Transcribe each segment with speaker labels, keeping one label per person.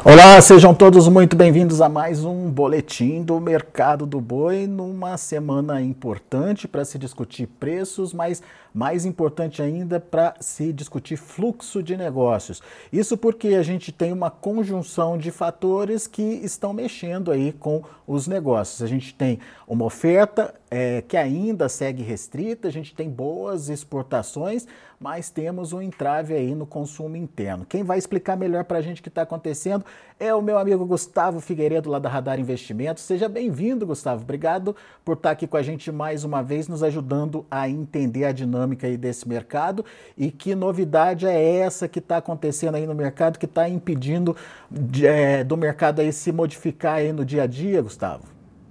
Speaker 1: Olá, sejam todos muito bem-vindos a mais um boletim do Mercado do Boi, numa semana importante para se discutir preços, mas mais importante ainda para se discutir fluxo de negócios. Isso porque a gente tem uma conjunção de fatores que estão mexendo aí com os negócios. A gente tem uma oferta que ainda segue restrita, a gente tem boas exportações, mas temos um entrave aí no consumo interno. Quem vai explicar melhor para a gente o que está acontecendo é o meu amigo Gustavo Figueiredo, lá da Radar Investimentos. Seja bem-vindo, Gustavo. Obrigado por estar aqui com a gente mais uma vez, nos ajudando a entender a dinâmica aí desse mercado e que novidade é essa que está acontecendo aí no mercado, que está impedindo do mercado aí se modificar aí no dia a dia, Gustavo?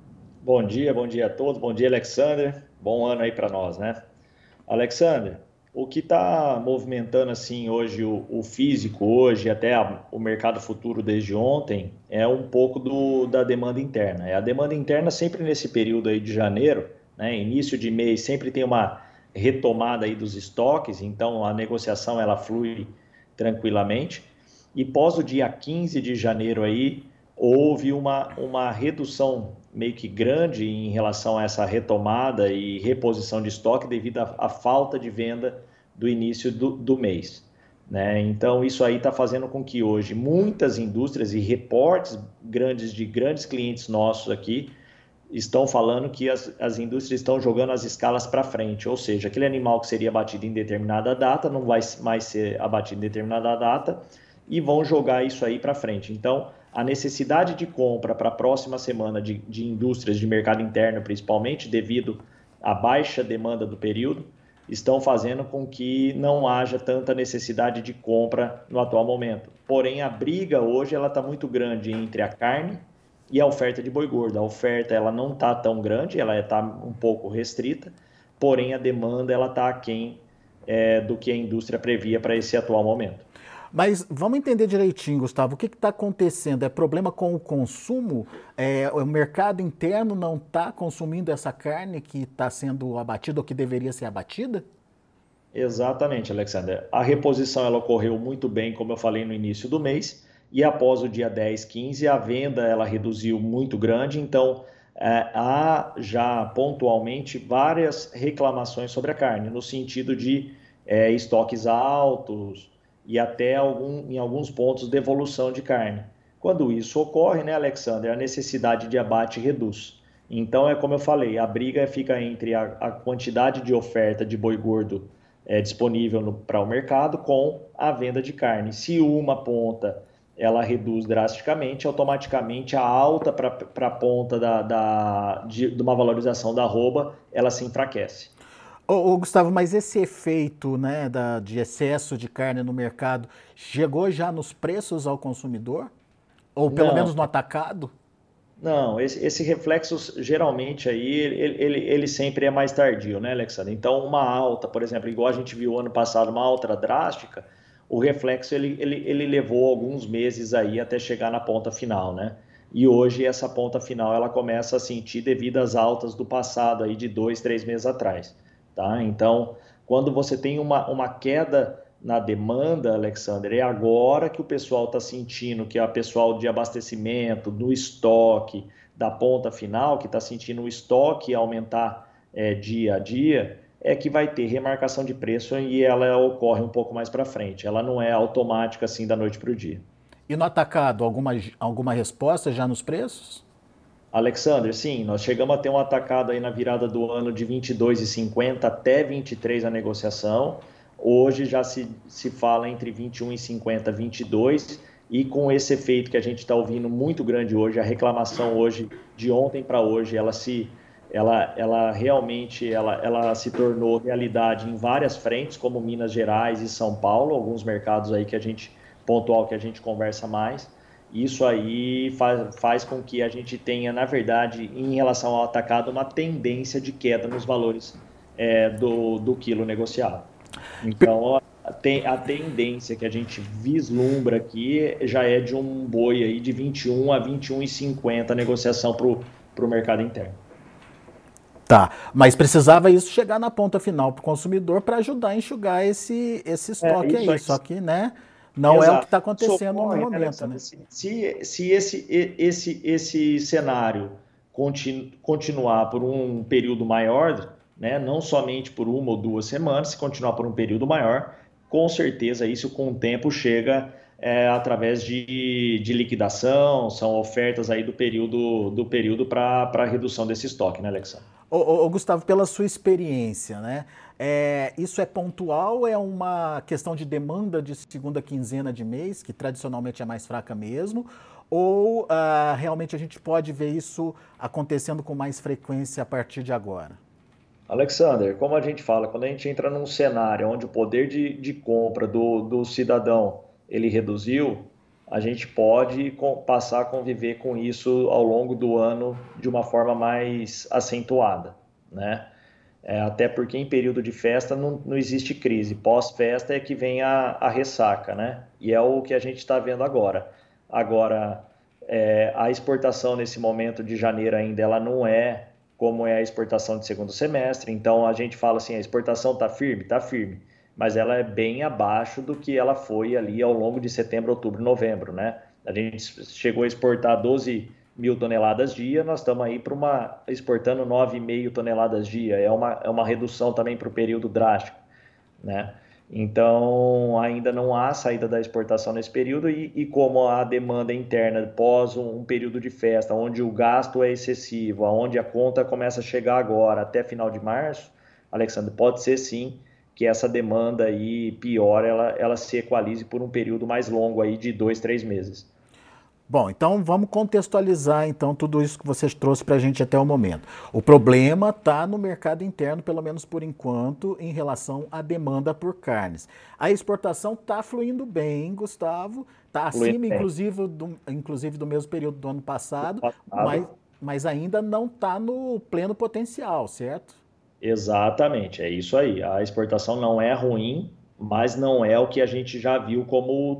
Speaker 2: Bom dia a todos, bom dia, Alexander. Bom ano aí para nós, né? Alexander, o que está movimentando assim hoje o físico hoje até o mercado futuro desde ontem é um pouco da demanda interna. A demanda interna sempre nesse período aí de janeiro, né? Início de mês sempre tem uma retomada aí dos estoques, então a negociação ela flui tranquilamente. E pós o dia 15 de janeiro aí houve uma redução meio que grande em relação a essa retomada e reposição de estoque devido à falta de venda do início do mês. Né? Então, isso aí está fazendo com que hoje muitas indústrias e reportes grandes de grandes clientes nossos aqui estão falando que as indústrias estão jogando as escalas para frente, ou seja, aquele animal que seria abatido em determinada data não vai mais ser abatido em determinada data e vão jogar isso aí para frente. Então, a necessidade de compra para a próxima semana de indústrias de mercado interno, principalmente devido à baixa demanda do período, estão fazendo com que não haja tanta necessidade de compra no atual momento. Porém, a briga hoje ela está muito grande entre a carne e a oferta de boi gordo. A oferta ela não está tão grande, ela está um pouco restrita, porém a demanda ela está aquém do que a indústria previa para esse atual momento.
Speaker 1: Mas vamos entender direitinho, Gustavo, o que está acontecendo? É problema com o consumo? O mercado interno não está consumindo essa carne que está sendo abatida ou que deveria ser abatida?
Speaker 2: Exatamente, Alexander. A reposição ela ocorreu muito bem, como eu falei no início do mês, e após o dia 10, 15, a venda ela reduziu muito grande, então há já pontualmente várias reclamações sobre a carne, no sentido de estoques altos e até em alguns pontos devolução de carne. Quando isso ocorre, né, Alexander, a necessidade de abate reduz. Então é como eu falei, a briga fica entre a quantidade de oferta de boi gordo disponível para o mercado com a venda de carne. Se uma ponta ela reduz drasticamente, automaticamente a alta para a ponta de uma valorização da arroba, ela se enfraquece.
Speaker 1: Gustavo, mas esse efeito, né, de excesso de carne no mercado chegou já nos preços ao consumidor? Ou pelo
Speaker 2: Não,
Speaker 1: menos no atacado?
Speaker 2: não, esse reflexo geralmente aí ele sempre é mais tardio, né, Alexandre? Então, uma alta, por exemplo, igual a gente viu ano passado, uma alta drástica, o reflexo ele levou alguns meses aí até chegar na ponta final, né? E hoje essa ponta final ela começa a sentir devido às altas do passado aí de 2, 3 meses atrás, tá? Então, quando você tem uma queda na demanda, Alexander, é agora que o pessoal está sentindo, que é o pessoal de abastecimento, no estoque, da ponta final, que está sentindo o estoque aumentar dia a dia, é que vai ter remarcação de preço e ela ocorre um pouco mais para frente. Ela não é automática assim da noite para o dia.
Speaker 1: E no atacado, alguma resposta já nos preços?
Speaker 2: Alexander, sim, nós chegamos a ter um atacado aí na virada do ano de 22,50 até 23 a negociação. Hoje já se fala entre 21,50 e 22, e com esse efeito que a gente está ouvindo muito grande hoje, a reclamação hoje, de ontem para hoje, ela realmente ela se tornou realidade em várias frentes, como Minas Gerais e São Paulo, alguns mercados aí que a gente pontual que a gente conversa mais. Isso aí faz com que a gente tenha, na verdade, em relação ao atacado, uma tendência de queda nos valores do quilo negociado. Então, a tendência que a gente vislumbra aqui já é de um boi aí de 21 a 21,50 negociação para o mercado interno.
Speaker 1: Tá, mas precisava isso chegar na ponta final para o consumidor para ajudar a enxugar esse estoque
Speaker 2: Isso
Speaker 1: aí.
Speaker 2: aí
Speaker 1: Só que, né, Não é o que
Speaker 2: Exato.
Speaker 1: está
Speaker 2: Isso
Speaker 1: acontecendo no
Speaker 2: ocorre, né,
Speaker 1: momento,
Speaker 2: Alexandre?
Speaker 1: né?
Speaker 2: Se esse cenário continuar por um período maior, né, não somente por uma ou duas semanas, se continuar por um período maior, com certeza isso com o tempo chega através de liquidação, são ofertas aí do período para redução desse estoque, né, Alexandre?
Speaker 1: Gustavo, pela sua experiência, né? Isso é pontual? É uma questão de demanda de segunda quinzena de mês, que tradicionalmente é mais fraca mesmo? Ou realmente a gente pode ver isso acontecendo com mais frequência a partir de agora?
Speaker 2: Alexander, como a gente fala, quando a gente entra num cenário onde o poder de compra do cidadão ele reduziu, a gente pode passar a conviver com isso ao longo do ano de uma forma mais acentuada, né? Até porque em período de festa não existe crise. Pós-festa é que vem a ressaca, né? E é o que a gente está vendo agora. Agora, a exportação nesse momento de janeiro ainda ela não é como é a exportação de segundo semestre. Então a gente fala assim, a exportação está firme, mas ela é bem abaixo do que ela foi ali ao longo de setembro, outubro, novembro, né? A gente chegou a exportar 12 mil toneladas dia, nós estamos aí exportando 9,5 toneladas dia. É uma redução também para o período drástico, né? Então, ainda não há saída da exportação nesse período e como a demanda interna pós um período de festa, onde o gasto é excessivo, onde a conta começa a chegar agora até final de março, Alexandre, pode ser sim que essa demanda aí pior, ela se equalize por um período mais longo aí de 2, 3 meses.
Speaker 1: Bom, então vamos contextualizar então tudo isso que vocês trouxe para a gente até o momento. O problema está no mercado interno, pelo menos por enquanto, em relação à demanda por carnes. A exportação está fluindo bem, Gustavo, está
Speaker 2: Fluindo
Speaker 1: acima,
Speaker 2: bem.
Speaker 1: inclusive do mesmo período do ano
Speaker 2: Do
Speaker 1: passado, mas,
Speaker 2: passado.
Speaker 1: mas ainda não está no pleno potencial, certo?
Speaker 2: Exatamente, é isso aí. A exportação não é ruim, mas não é o que a gente já viu como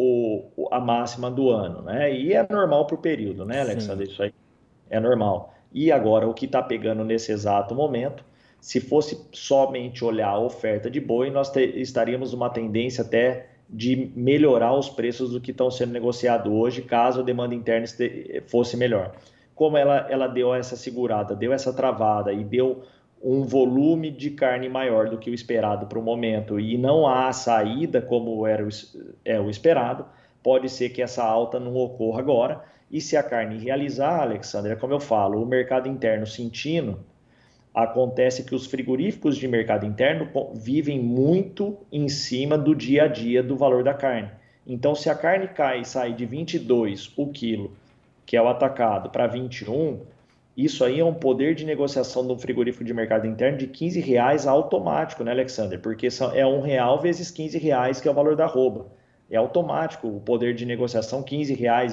Speaker 2: a máxima do ano, né? E é normal para o período, né,
Speaker 1: Sim.
Speaker 2: Alexandre? Isso aí é normal. E agora, o que está pegando nesse exato momento, se fosse somente olhar a oferta de boi, nós estaríamos uma tendência até de melhorar os preços do que estão sendo negociados hoje, caso a demanda interna fosse melhor. Como ela deu essa segurada, deu essa travada e deu um volume de carne maior do que o esperado para o momento e não há saída como era o esperado, pode ser que essa alta não ocorra agora. E se a carne realizar, Alexandre, é como eu falo, o mercado interno sentindo, acontece que os frigoríficos de mercado interno vivem muito em cima do dia a dia do valor da carne. Então, se a carne cai e sai de 22 o quilo, que é o atacado, para 21, isso aí é um poder de negociação do frigorífico de mercado interno de R$ 15 automático, né, Alexander? Porque é R$ 1 vezes R$ 15, que é o valor da arroba. É automático o poder de negociação, R$ 15,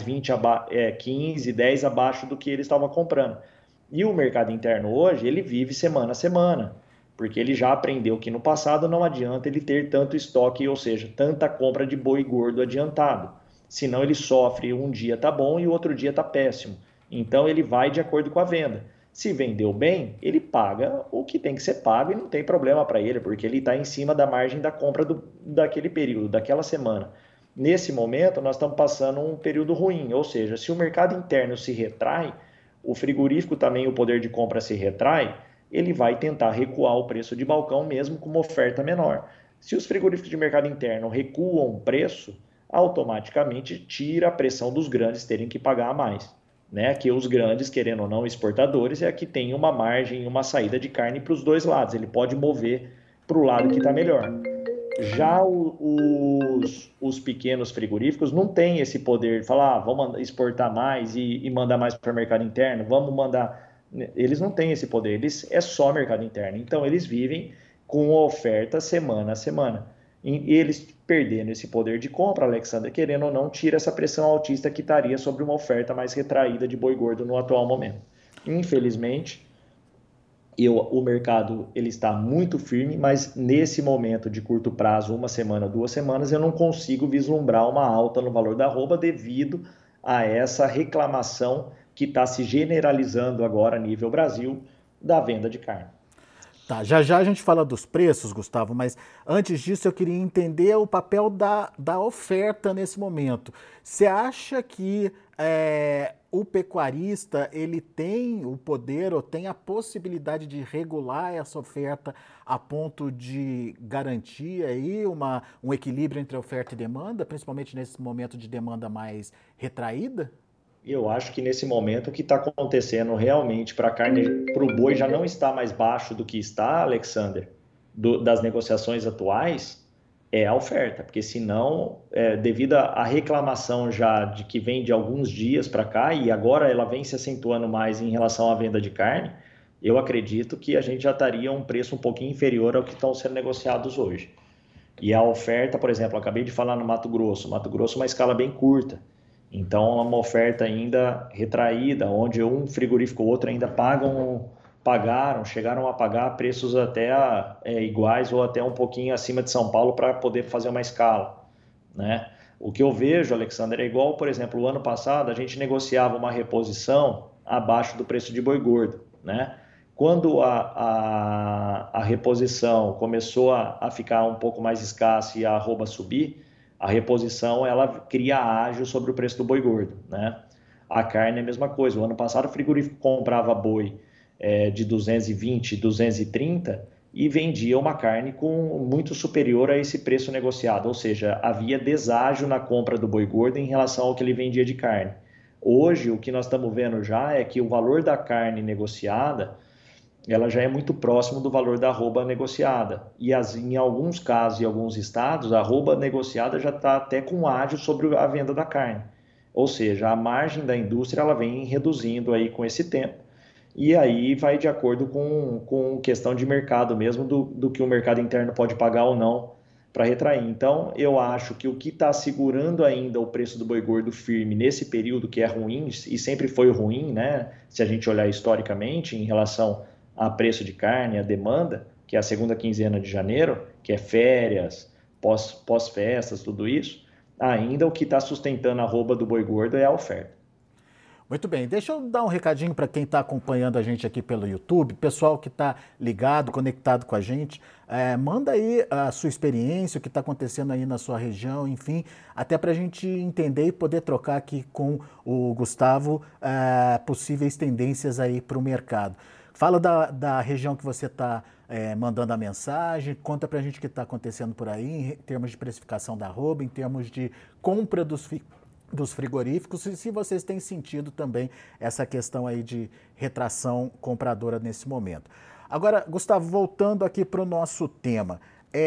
Speaker 2: 15, 10 abaixo do que eles estavam comprando. E o mercado interno hoje, ele vive semana a semana, porque ele já aprendeu que no passado não adianta ele ter tanto estoque, ou seja, tanta compra de boi gordo adiantado. Senão ele sofre, um dia tá bom e o outro dia tá péssimo. Então ele vai de acordo com a venda. Se vendeu bem, ele paga o que tem que ser pago e não tem problema para ele, porque ele está em cima da margem da compra daquele período, daquela semana. Nesse momento, nós estamos passando um período ruim, ou seja, se o mercado interno se retrai, o frigorífico também, o poder de compra se retrai, ele vai tentar recuar o preço de balcão mesmo com uma oferta menor. Se os frigoríficos de mercado interno recuam o preço, automaticamente tira a pressão dos grandes terem que pagar mais, né? Que os grandes, querendo ou não, exportadores, é que tem uma margem, uma saída de carne para os dois lados. Ele pode mover para o lado que está melhor. Já os pequenos frigoríficos não têm esse poder de falar, vamos exportar mais e mandar mais para o mercado interno, vamos mandar. Eles não têm esse poder, é só mercado interno. Então, eles vivem com oferta semana a semana. E eles perdendo esse poder de compra, Alexandre, querendo ou não, tira essa pressão altista que estaria sobre uma oferta mais retraída de boi gordo no atual momento. Infelizmente, o mercado ele está muito firme, mas nesse momento de curto prazo, uma semana, 2 semanas, eu não consigo vislumbrar uma alta no valor da arroba devido a essa reclamação que está se generalizando agora a nível Brasil da venda de carne.
Speaker 1: Tá, já já a gente fala dos preços, Gustavo, mas antes disso eu queria entender o papel da oferta nesse momento. Você acha que o pecuarista ele tem o poder ou tem a possibilidade de regular essa oferta a ponto de garantir aí um equilíbrio entre oferta e demanda, principalmente nesse momento de demanda mais retraída?
Speaker 2: Eu acho que nesse momento o que está acontecendo realmente para a carne, para o boi já não está mais baixo do que está, Alexander, das negociações atuais, é a oferta, porque senão, devido à reclamação já de que vem de alguns dias para cá e agora ela vem se acentuando mais em relação à venda de carne, eu acredito que a gente já estaria um preço um pouquinho inferior ao que estão sendo negociados hoje. E a oferta, por exemplo, eu acabei de falar no Mato Grosso é uma escala bem curta. Então, é uma oferta ainda retraída, onde um frigorífico ou outro ainda chegaram a pagar preços até iguais ou até um pouquinho acima de São Paulo para poder fazer uma escala, né? O que eu vejo, Alexander, é igual, por exemplo, o ano passado a gente negociava uma reposição abaixo do preço de boi gordo, né? Quando a reposição começou a ficar um pouco mais escassa e a arroba subir, a reposição ela cria ágio sobre o preço do boi gordo, né? A carne é a mesma coisa. O ano passado o frigorífico comprava boi de 220, 230 e vendia uma carne com muito superior a esse preço negociado, ou seja, havia deságio na compra do boi gordo em relação ao que ele vendia de carne. Hoje, o que nós estamos vendo já é que o valor da carne negociada ela já é muito próximo do valor da arroba negociada. E em alguns casos e alguns estados, a arroba negociada já está até com ágio sobre a venda da carne. Ou seja, a margem da indústria ela vem reduzindo aí com esse tempo. E aí vai de acordo com questão de mercado mesmo, do que o mercado interno pode pagar ou não para retrair. Então, eu acho que o que está segurando ainda o preço do boi gordo firme nesse período que é ruim, e sempre foi ruim, né? Se a gente olhar historicamente em relação a preço de carne, a demanda, que é a segunda quinzena de janeiro, que é férias, pós-festas, tudo isso, ainda o que está sustentando a arroba do boi gordo é a oferta.
Speaker 1: Muito bem, deixa eu dar um recadinho para quem está acompanhando a gente aqui pelo YouTube, pessoal que está ligado, conectado com a gente, manda aí a sua experiência, o que está acontecendo aí na sua região, enfim, até para a gente entender e poder trocar aqui com o Gustavo possíveis tendências aí para o mercado. Fala da região que você está mandando a mensagem, conta para a gente o que está acontecendo por aí em termos de precificação da arroba, em termos de compra dos frigoríficos e se vocês têm sentido também essa questão aí de retração compradora nesse momento. Agora, Gustavo, voltando aqui para o nosso tema,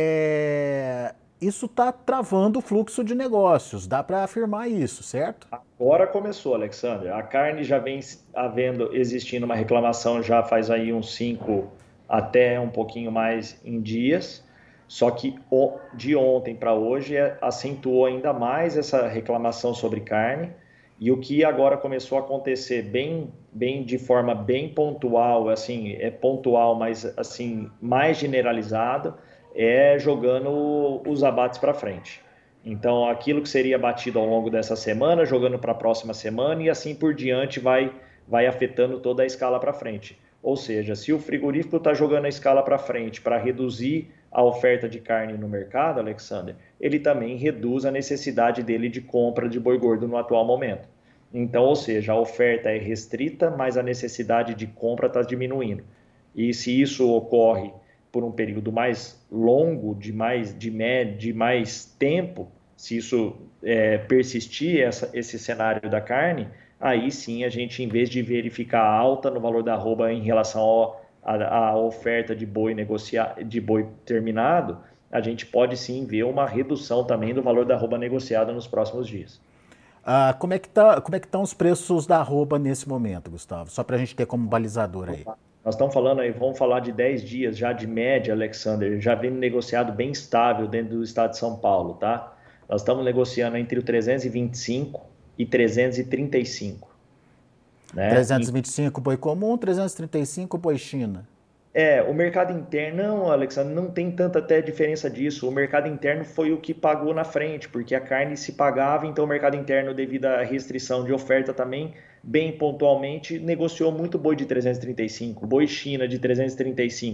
Speaker 1: isso está travando o fluxo de negócios, dá para afirmar isso, certo?
Speaker 2: Agora começou, Alexandre. A carne já vem existindo uma reclamação já faz aí uns 5 até um pouquinho mais em dias. Só que de ontem para hoje acentuou ainda mais essa reclamação sobre carne. E o que agora começou a acontecer bem de forma bem pontual, assim, é pontual, mas assim, mais generalizado, é jogando os abates para frente. Então, aquilo que seria batido ao longo dessa semana, jogando para a próxima semana e assim por diante vai afetando toda a escala para frente. Ou seja, se o frigorífico está jogando a escala para frente para reduzir a oferta de carne no mercado, Alexander, ele também reduz a necessidade dele de compra de boi gordo no atual momento. Então, ou seja, a oferta é restrita, mas a necessidade de compra está diminuindo. E se isso ocorre por um período mais longo, de mais tempo, se isso persistir, esse cenário da carne, aí sim a gente, em vez de verificar alta no valor da arroba em relação à oferta de boi de boi terminado, a gente pode sim ver uma redução também do valor da arroba negociada nos próximos dias.
Speaker 1: Como é que estão os preços da arroba nesse momento, Gustavo? Só para a gente ter como balizador aí.
Speaker 2: Nós estamos falando aí, vamos falar de 10 dias já de média, Alexander, já vem negociado bem estável dentro do estado de São Paulo, tá? Nós estamos negociando entre o 325 e 335, né?
Speaker 1: 325 boi comum, 335 boi China.
Speaker 2: O mercado interno, não, Alexandre, não tem tanta até diferença disso. O mercado interno foi o que pagou na frente, porque a carne se pagava, então o mercado interno, devido à restrição de oferta também, bem pontualmente, negociou muito boi de 335, boi China de 335.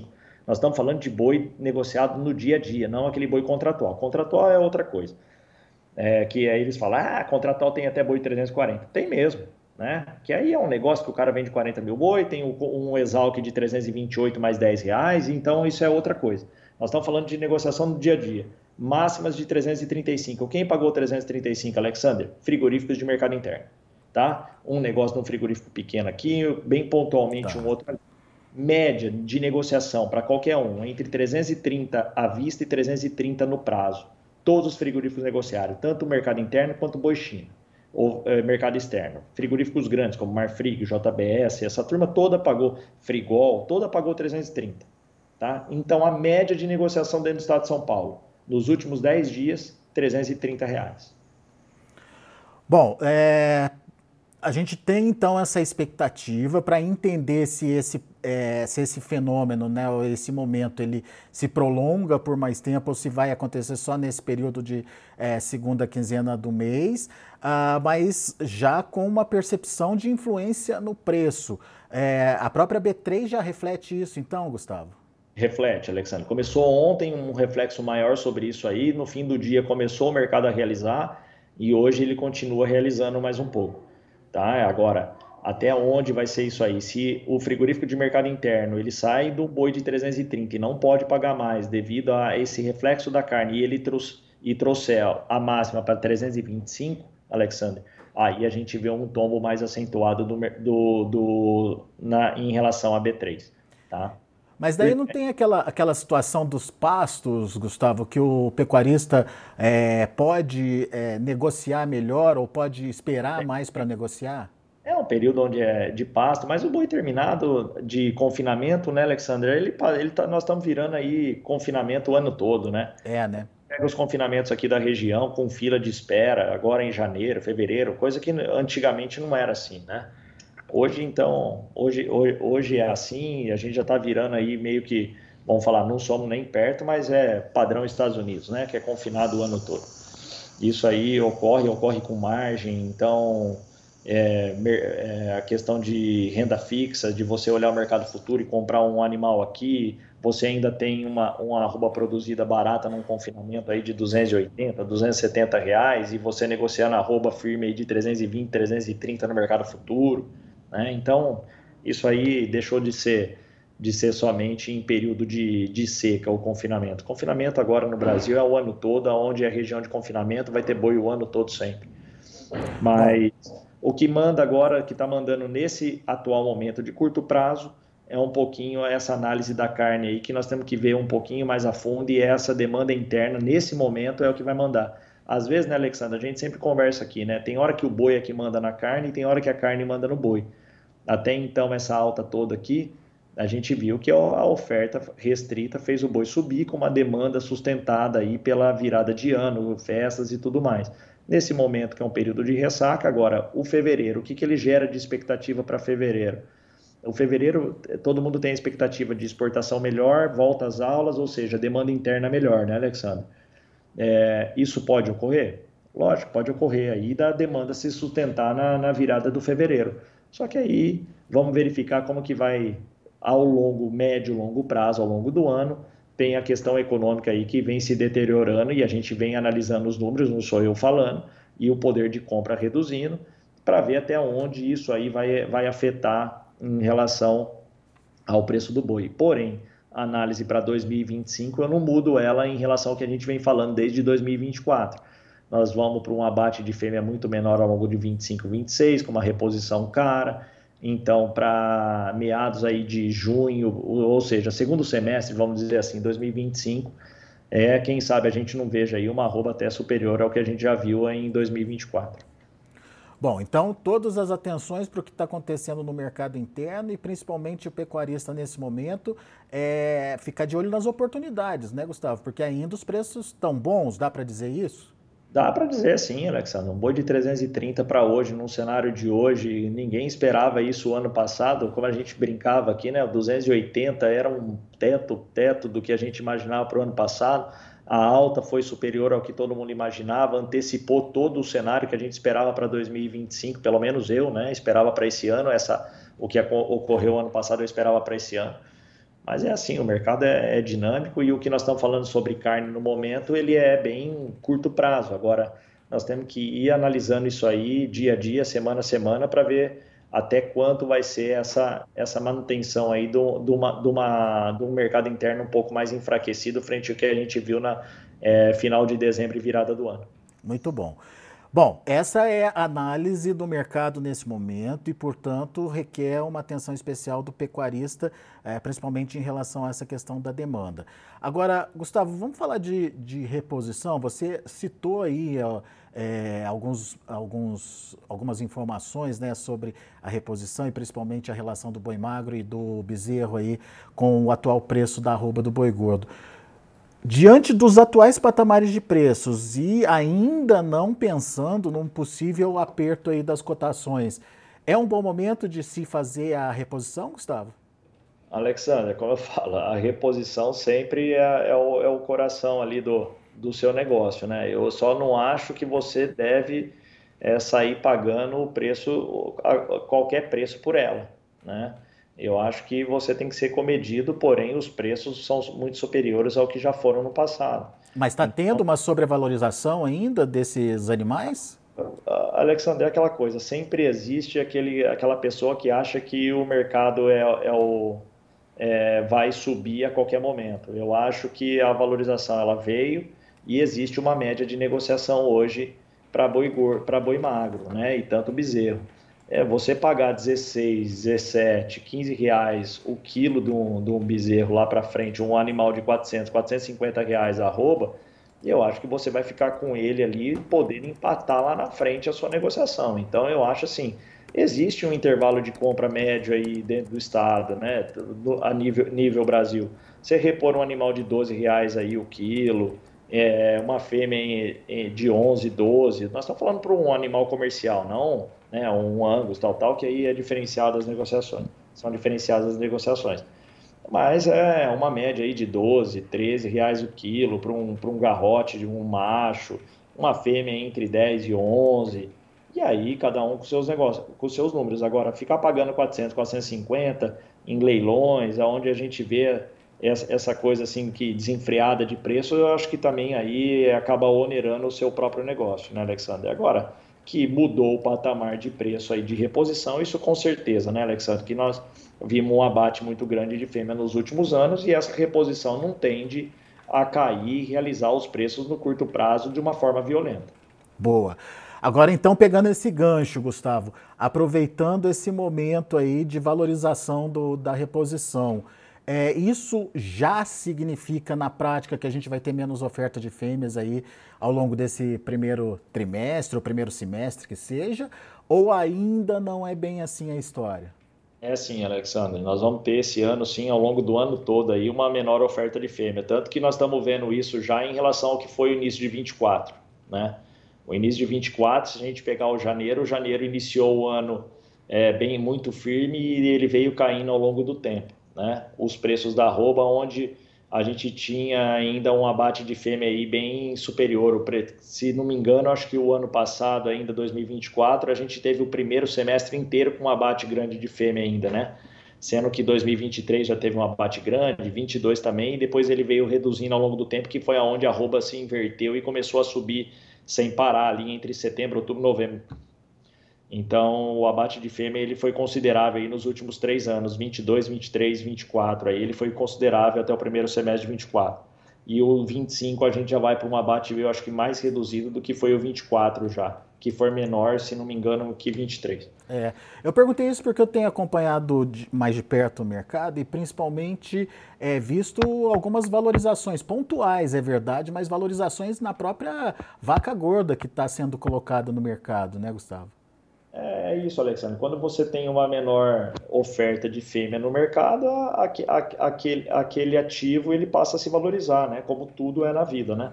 Speaker 2: Nós estamos falando de boi negociado no dia a dia, não aquele boi contratual. Contratual é outra coisa. Que aí eles falam, contratual tem até boi 340. Tem mesmo, né? Que aí é um negócio que o cara vende 40 mil boi, tem um Exalc de 328 mais R$ 10, então isso é outra coisa. Nós estamos falando de negociação no dia a dia. Máximas de 335. Quem pagou 335, Alexander? Frigoríficos de mercado interno, tá? Um negócio de um frigorífico pequeno aqui, bem pontualmente um outro ali. Média de negociação para qualquer um, entre 330 à vista e 330 no prazo. Todos os frigoríficos negociaram, tanto o mercado interno quanto o boi China, ou mercado externo. Frigoríficos grandes, como Marfrig, JBS, essa turma toda pagou, Frigol, toda pagou 330. Tá? Então, a média de negociação dentro do estado de São Paulo, nos últimos 10 dias, R$ 330.
Speaker 1: Bom, a gente tem então essa expectativa para entender se esse fenômeno, né, ou esse momento, ele se prolonga por mais tempo ou se vai acontecer só nesse período de segunda quinzena do mês, mas já com uma percepção de influência no preço. A própria B3 já reflete isso, então, Gustavo?
Speaker 2: Reflete, Alexandre. Começou ontem um reflexo maior sobre isso aí, no fim do dia começou o mercado a realizar e hoje ele continua realizando mais um pouco. Tá? Agora, até onde vai ser isso aí? Se o frigorífico de mercado interno ele sai do boi de 330 e não pode pagar mais devido a esse reflexo da carne e trouxer a máxima para 325, Alexandre, aí a gente vê um tombo mais acentuado em relação a B3. Tá?
Speaker 1: Mas daí não tem aquela situação dos pastos, Gustavo, que o pecuarista pode negociar melhor ou pode esperar mais para negociar?
Speaker 2: É um período onde é de pasto, mas o boi terminado de confinamento, né, Alexandre? Nós estamos virando aí confinamento o ano todo, né?
Speaker 1: Né?
Speaker 2: Pega os confinamentos aqui da região com fila de espera, agora em janeiro, fevereiro, coisa que antigamente não era assim, né? Hoje, então, hoje é assim, a gente já está virando aí meio que, vamos falar, não somos nem perto, mas é padrão Estados Unidos, né? Que é confinado o ano todo. Isso aí ocorre com margem, então a questão de renda fixa, de você olhar o mercado futuro e comprar um animal aqui, você ainda tem uma arroba produzida barata num confinamento aí de 280, R$ 270 e você negociar na arroba firme aí de 320, 330 no mercado futuro, né? Então, isso aí deixou de ser somente em período de seca ou confinamento. Confinamento agora no Brasil é o ano todo, onde é região de confinamento vai ter boi o ano todo sempre.
Speaker 1: Bom,
Speaker 2: Mas o que manda agora, que está mandando nesse atual momento de curto prazo, é um pouquinho essa análise da carne aí, que nós temos que ver um pouquinho mais a fundo, e essa demanda interna, nesse momento, é o que vai mandar. Às vezes, né, Alexandre, a gente sempre conversa aqui, né? Tem hora que o boi é que manda na carne e tem hora que a carne manda no boi. Até então, essa alta toda aqui, a gente viu que a oferta restrita fez o boi subir com uma demanda sustentada aí pela virada de ano, festas e tudo mais. Nesse momento, que é um período de ressaca, agora, o fevereiro, o que ele gera de expectativa para fevereiro? O fevereiro, todo mundo tem a expectativa de exportação melhor, volta às aulas, ou seja, demanda interna melhor, né, Alexandre? Isso pode ocorrer? Lógico, pode ocorrer aí da demanda se sustentar na virada do fevereiro. Só que aí vamos verificar como que vai ao médio, longo prazo, ao longo do ano, tem a questão econômica aí que vem se deteriorando e a gente vem analisando os números, não sou eu falando, e o poder de compra reduzindo, para ver até onde isso aí vai afetar em relação ao preço do boi. Porém, a análise para 2025 eu não mudo ela em relação ao que a gente vem falando desde 2024. Nós vamos para um abate de fêmea muito menor ao longo de 25, 26, com uma reposição cara. Então, para meados aí de junho, ou seja, segundo semestre, vamos dizer assim, 2025, quem sabe a gente não veja aí uma arroba até superior ao que a gente já viu em 2024.
Speaker 1: bom, então todas as atenções para o que está acontecendo no mercado interno e principalmente o pecuarista nesse momento ficar de olho nas oportunidades, né, Gustavo? Porque ainda os preços estão bons, dá para dizer isso?
Speaker 2: Dá para dizer sim, Alexandre. Um boi de 330 para hoje, num cenário de hoje, ninguém esperava isso o ano passado, como a gente brincava aqui, né? O 280 era um teto do que a gente imaginava para o ano passado. A alta foi superior ao que todo mundo imaginava, antecipou todo o cenário que a gente esperava para 2025, pelo menos eu, né? Esperava para esse ano, o que ocorreu ano passado eu esperava para esse ano. Mas é assim, o mercado é dinâmico e o que nós estamos falando sobre carne no momento, ele é bem curto prazo. Agora, nós temos que ir analisando isso aí dia a dia, semana a semana, para ver até quanto vai ser essa manutenção aí do mercado interno um pouco mais enfraquecido frente ao que a gente viu na final de dezembro e virada do ano.
Speaker 1: Muito bom. Bom, essa é a análise do mercado nesse momento e, portanto, requer uma atenção especial do pecuarista, principalmente em relação a essa questão da demanda. Agora, Gustavo, vamos falar de reposição. Você citou aí algumas informações, né, sobre a reposição e principalmente a relação do boi magro e do bezerro aí com o atual preço da arroba do boi gordo. Diante dos atuais patamares de preços e ainda não pensando num possível aperto aí das cotações, é um bom momento de se fazer a reposição, Gustavo?
Speaker 2: Alexander, como eu falo, a reposição sempre é o coração ali do seu negócio, né? Eu só não acho que você deve sair pagando o preço, qualquer preço por ela, né? Eu acho que você tem que ser comedido, porém os preços são muito superiores ao que já foram no passado.
Speaker 1: Mas está tendo uma sobrevalorização ainda desses animais?
Speaker 2: Alexandre, é aquela coisa, sempre existe aquela pessoa que acha que o mercado vai subir a qualquer momento. Eu acho que a valorização ela veio e existe uma média de negociação hoje para boi magro, né? E tanto bezerro. Você pagar 16, 17, 15 reais o quilo de um bezerro lá para frente, um animal de 400, 450 reais arroba, eu acho que você vai ficar com ele ali podendo empatar lá na frente a sua negociação. Então eu acho assim, existe um intervalo de compra médio aí dentro do estado, né, a nível Brasil. Você repor um animal de 12 reais aí o quilo, uma fêmea de 11, 12, nós estamos falando para um animal comercial, não, né, um Angus, tal, que aí é diferenciado as negociações, são diferenciadas as negociações. Mas é uma média aí de 12, 13 reais o quilo para um garrote de um macho, uma fêmea entre 10 e 11. E aí, cada um com seus negócios, com seus números. Agora, ficar pagando 400, 450 em leilões, onde a gente vê essa coisa assim que desenfreada de preço, eu acho que também aí acaba onerando o seu próprio negócio, né, Alexandre? Agora, que mudou o patamar de preço aí de reposição, isso com certeza, né, Alexandre? Que nós vimos um abate muito grande de fêmea nos últimos anos e essa reposição não tende a cair e realizar os preços no curto prazo de uma forma violenta.
Speaker 1: Boa. Agora, então, pegando esse gancho, Gustavo, aproveitando esse momento aí de valorização da reposição, isso já significa na prática que a gente vai ter menos oferta de fêmeas aí ao longo desse primeiro trimestre ou primeiro semestre que seja, ou ainda não é bem assim a história?
Speaker 2: É sim, Alexandre, nós vamos ter esse ano, sim, ao longo do ano todo aí, uma menor oferta de fêmea, tanto que nós estamos vendo isso já em relação ao que foi o início de 24, né? O início de 24, se a gente pegar o janeiro iniciou o ano bem muito firme e ele veio caindo ao longo do tempo, né? Os preços da arroba, onde a gente tinha ainda um abate de fêmea aí bem superior. Se não me engano, acho que o ano passado, ainda 2024, a gente teve o primeiro semestre inteiro com um abate grande de fêmea ainda, né? Sendo que 2023 já teve um abate grande, 22 também, e depois ele veio reduzindo ao longo do tempo, que foi aonde a arroba se inverteu e começou a subir sem parar ali entre setembro, outubro, novembro. Então, o abate de fêmea ele foi considerável aí nos últimos 3 anos, 22, 23, 24. Aí ele foi considerável até o primeiro semestre de 24. E o 25 a gente já vai para um abate, eu acho que mais reduzido do que foi o 24 já, que foi menor, se não me engano, que 23.
Speaker 1: Eu perguntei isso porque eu tenho acompanhado mais de perto o mercado e principalmente visto algumas valorizações pontuais, é verdade, mas valorizações na própria vaca gorda que está sendo colocada no mercado, né, Gustavo?
Speaker 2: É isso, Alexandre. Quando você tem uma menor oferta de fêmea no mercado, aquele ativo ele passa a se valorizar, né? Como tudo é na vida, né?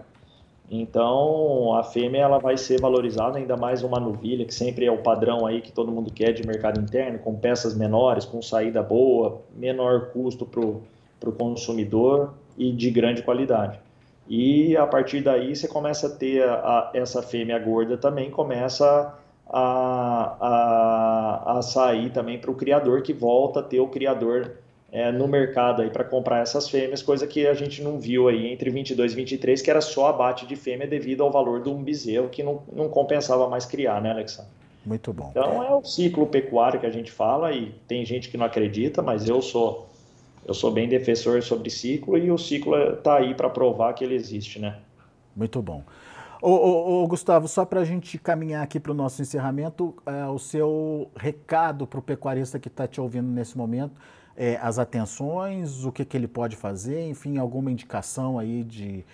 Speaker 2: Então, a fêmea ela vai ser valorizada, ainda mais uma novilha, que sempre é o padrão aí que todo mundo quer de mercado interno, com peças menores, com saída boa, menor custo para o consumidor e de grande qualidade. E a partir daí você começa a ter essa fêmea gorda também, começa a sair também para o criador, que volta a ter o criador no mercado aí para comprar essas fêmeas, coisa que a gente não viu aí entre 22 e 23, que era só abate de fêmea devido ao valor do um bezerro, que não compensava mais criar, né, Alexandre?
Speaker 1: Muito bom.
Speaker 2: Então é o ciclo pecuário que a gente fala e tem gente que não acredita, mas eu sou bem defensor sobre ciclo e o ciclo está aí para provar que ele existe, né?
Speaker 1: Muito bom. Ô, Gustavo, só para a gente caminhar aqui para o nosso encerramento, o seu recado para o pecuarista que está te ouvindo nesse momento, as atenções, o que, que ele pode fazer, enfim, alguma indicação aí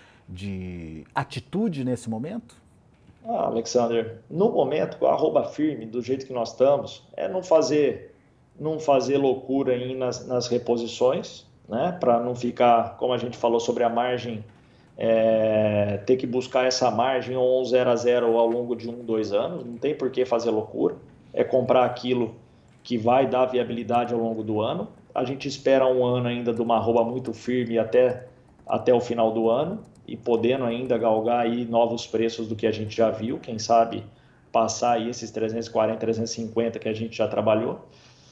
Speaker 1: de atitude nesse momento?
Speaker 2: Alexander, no momento, com a arroba firme, do jeito que nós estamos, é não fazer loucura aí nas reposições, né? Para não ficar, como a gente falou sobre a margem, ter que buscar essa margem ou um 0 a 0 ao longo de 2 anos, não tem por que fazer loucura, é comprar aquilo que vai dar viabilidade ao longo do ano. A gente espera um ano ainda de uma arroba muito firme até o final do ano e podendo ainda galgar aí novos preços do que a gente já viu, quem sabe passar aí esses 340, 350 que a gente já trabalhou,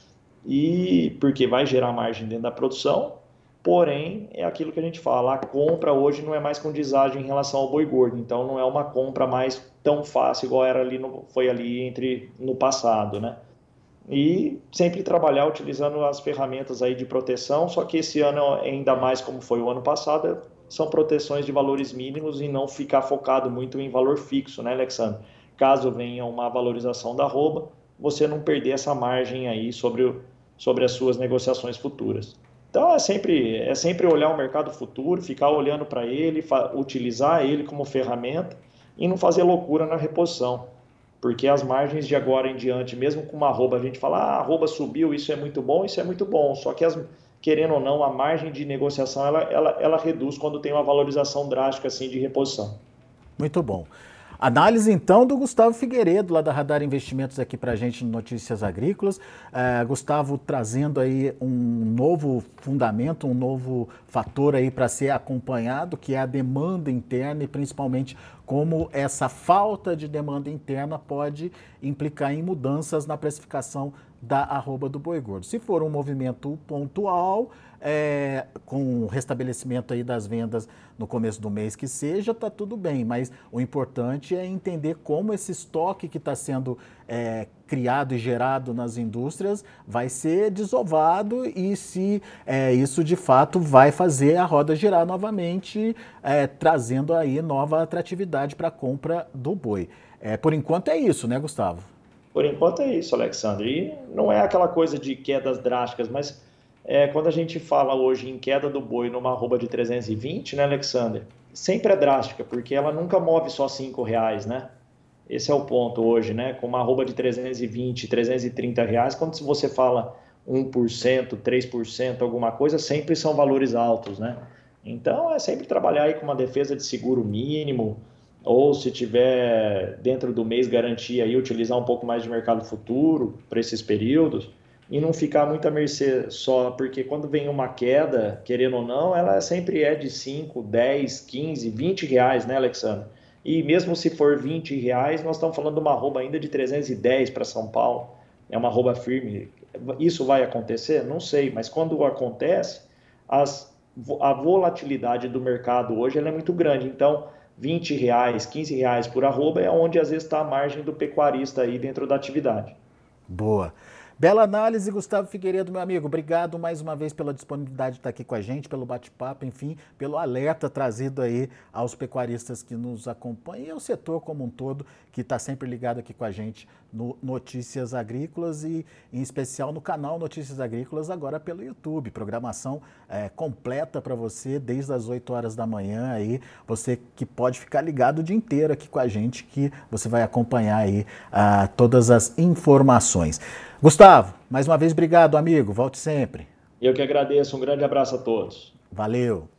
Speaker 2: e porque vai gerar margem dentro da produção, porém é aquilo que a gente fala, a compra hoje não é mais com deságio em relação ao boi gordo, então não é uma compra mais tão fácil igual era ali foi ali no passado, né? E sempre trabalhar utilizando as ferramentas aí de proteção, só que esse ano, ainda mais como foi o ano passado, são proteções de valores mínimos e não ficar focado muito em valor fixo, né, Alexandre? Caso venha uma valorização da arroba, você não perder essa margem aí sobre as suas negociações futuras. Então é sempre olhar o mercado futuro, ficar olhando para ele, utilizar ele como ferramenta e não fazer loucura na reposição, porque as margens de agora em diante, mesmo com uma arroba, a gente fala, a arroba subiu, isso é muito bom, só que querendo ou não, a margem de negociação ela reduz quando tem uma valorização drástica assim de reposição.
Speaker 1: Muito bom. Análise então do Gustavo Figueiredo, lá da Radar Investimentos, aqui para a gente no Notícias Agrícolas. Gustavo trazendo aí um novo fundamento, um novo fator aí para ser acompanhado, que é a demanda interna e principalmente como essa falta de demanda interna pode implicar em mudanças na precificação da arroba do boi gordo. Se for um movimento pontual, com o restabelecimento aí das vendas no começo do mês que seja, tá tudo bem, mas o importante é entender como esse estoque que está sendo criado e gerado nas indústrias vai ser desovado e se isso de fato vai fazer a roda girar novamente, trazendo aí nova atratividade para a compra do boi. Por enquanto é isso, né, Gustavo?
Speaker 2: Por enquanto é isso, Alexandre. E não é aquela coisa de quedas drásticas, mas quando a gente fala hoje em queda do boi numa arroba de 320, né, Alexandre? Sempre é drástica, porque ela nunca move só R$ 5, né? Esse é o ponto hoje, né? Com uma arroba de 320, R$ 330, quando você fala 1%, 3%, alguma coisa, sempre são valores altos, né? Então é sempre trabalhar aí com uma defesa de seguro mínimo, ou se tiver dentro do mês garantia aí, utilizar um pouco mais de mercado futuro para esses períodos e não ficar muito à mercê só, porque quando vem uma queda, querendo ou não, ela sempre é de 5, 10, 15, R$ 20, né, Alexandre? E mesmo se for R$ 20, nós estamos falando de uma arroba ainda de 310 para São Paulo. É uma arroba firme. Isso vai acontecer? Não sei, mas quando acontece, a volatilidade do mercado hoje ela é muito grande. Então, R$ 20, R$ 15 por arroba é onde às vezes está a margem do pecuarista aí dentro da atividade.
Speaker 1: Boa. Bela análise, Gustavo Figueiredo, meu amigo. Obrigado mais uma vez pela disponibilidade de estar aqui com a gente, pelo bate-papo, enfim, pelo alerta trazido aí aos pecuaristas que nos acompanham e ao setor como um todo, que está sempre ligado aqui com a gente no Notícias Agrícolas e, em especial, no canal Notícias Agrícolas, agora pelo YouTube. Programação completa para você desde as 8 horas da manhã aí. Você que pode ficar ligado o dia inteiro aqui com a gente, que você vai acompanhar aí todas as informações. Gustavo, mais uma vez, obrigado, amigo. Volte sempre.
Speaker 2: Eu que agradeço. Um grande abraço a todos.
Speaker 1: Valeu.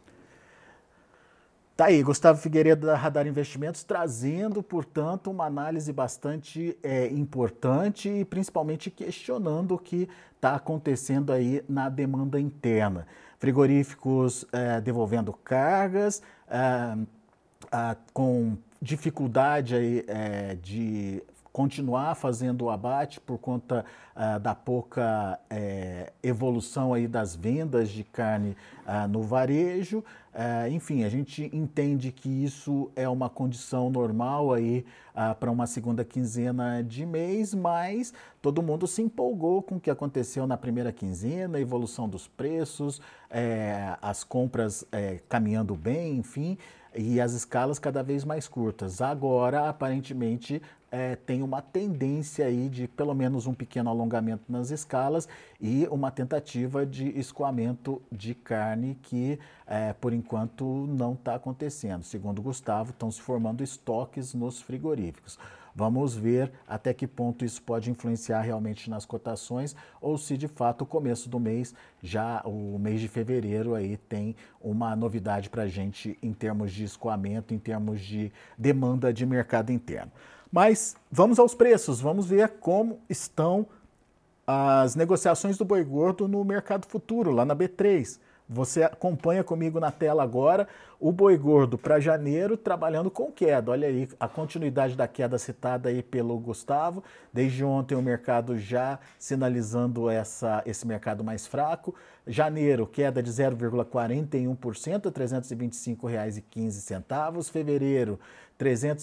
Speaker 1: Tá aí, Gustavo Figueiredo da Radar Investimentos trazendo, portanto, uma análise bastante importante e principalmente questionando o que está acontecendo aí na demanda interna. Frigoríficos devolvendo cargas, com dificuldade aí, de continuar fazendo o abate por conta da pouca evolução aí das vendas de carne no varejo. Enfim, a gente entende que isso é uma condição normal aí para uma segunda quinzena de mês, mas todo mundo se empolgou com o que aconteceu na primeira quinzena, a evolução dos preços, as compras caminhando bem, enfim, e as escalas cada vez mais curtas. Agora, aparentemente, tem uma tendência aí de pelo menos um pequeno alongamento nas escalas e uma tentativa de escoamento de carne que, por enquanto, não está acontecendo. Segundo o Gustavo, estão se formando estoques nos frigoríficos. Vamos ver até que ponto isso pode influenciar realmente nas cotações ou se de fato o começo do mês, já o mês de fevereiro aí tem uma novidade para a gente em termos de escoamento, em termos de demanda de mercado interno. Mas vamos aos preços, vamos ver como estão as negociações do boi gordo no mercado futuro, lá na B3. Você acompanha comigo na tela agora o boi gordo para janeiro trabalhando com queda. Olha aí a continuidade da queda citada aí pelo Gustavo. Desde ontem o mercado já sinalizando esse mercado mais fraco. Janeiro, queda de 0,41% a R$ 325,15. Fevereiro, R$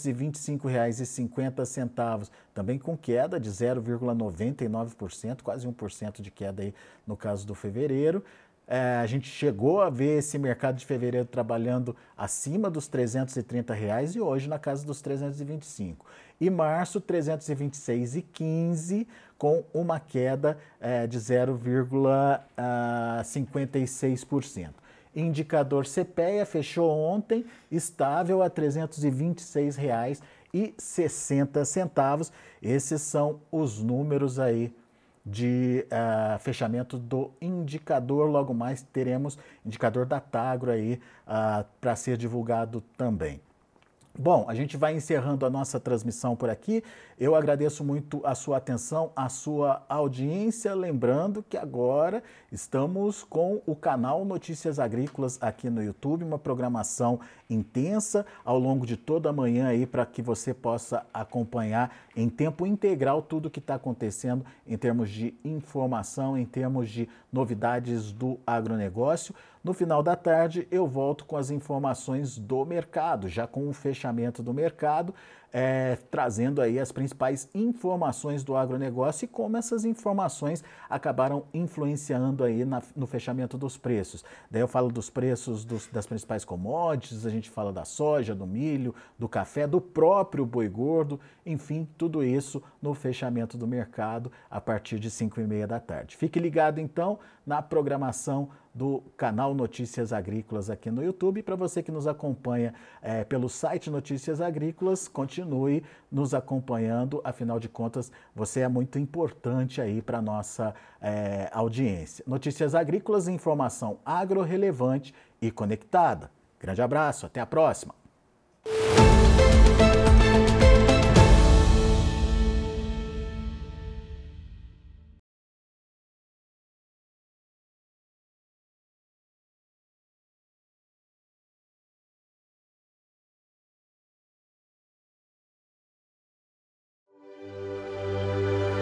Speaker 1: 325,50, também com queda de 0,99%, quase 1% de queda aí no caso do fevereiro. A gente chegou a ver esse mercado de fevereiro trabalhando acima dos R$ 330 e hoje na casa dos 325. E março, 326,15 com uma queda de 0,56%. Indicador CPEA fechou ontem estável a R$ 326,60. Esses são os números aí de fechamento do indicador. Logo mais teremos indicador da Tagro aí para ser divulgado também. Bom, a gente vai encerrando a nossa transmissão por aqui. Eu agradeço muito a sua atenção, a sua audiência. Lembrando que agora estamos com o canal Notícias Agrícolas aqui no YouTube, uma programação intensa ao longo de toda a manhã aí para que você possa acompanhar em tempo integral tudo o que está acontecendo em termos de informação, em termos de novidades do agronegócio. No final da tarde eu volto com as informações do mercado, já com o fechamento do mercado, trazendo aí as principais informações do agronegócio e como essas informações acabaram influenciando aí no fechamento dos preços. Daí eu falo dos preços das principais commodities, a gente fala da soja, do milho, do café, do próprio boi gordo, enfim, tudo isso no fechamento do mercado a partir de 5h30 da tarde. Fique ligado então na programação do canal Notícias Agrícolas aqui no YouTube. Para você que nos acompanha pelo site Notícias Agrícolas, continue nos acompanhando, afinal de contas, você é muito importante aí para a nossa audiência. Notícias Agrícolas, informação agro relevante e conectada. Grande abraço, até a próxima!